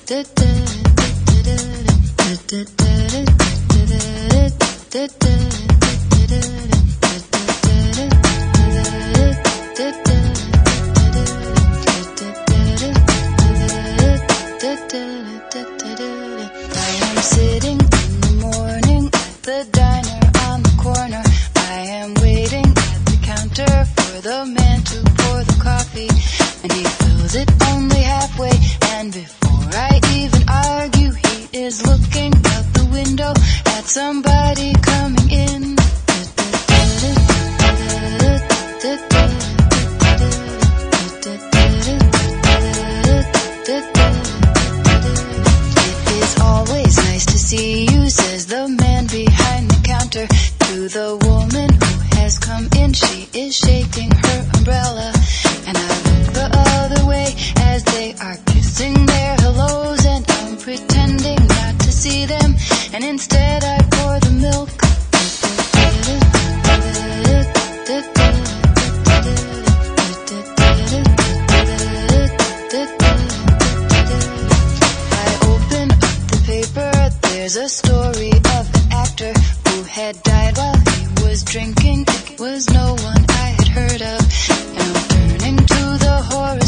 am sitting in the morning at the diner on the corner. I am waiting at the counter for the man to pour the coffee, and he fills it only halfway, and before I even argue, he is looking out the window at somebody coming in. It is always nice to see you, says the man behind the counter to the woman who has come in. She is shaking her umbrella, and I look the other way as they are kissing their hellos, and I'm pretending not to see them, and instead I pour the milk. I open up the paper, there's a story of an actor who had died while he was drinking. It was no one I had heard of, and I'm turning to the horror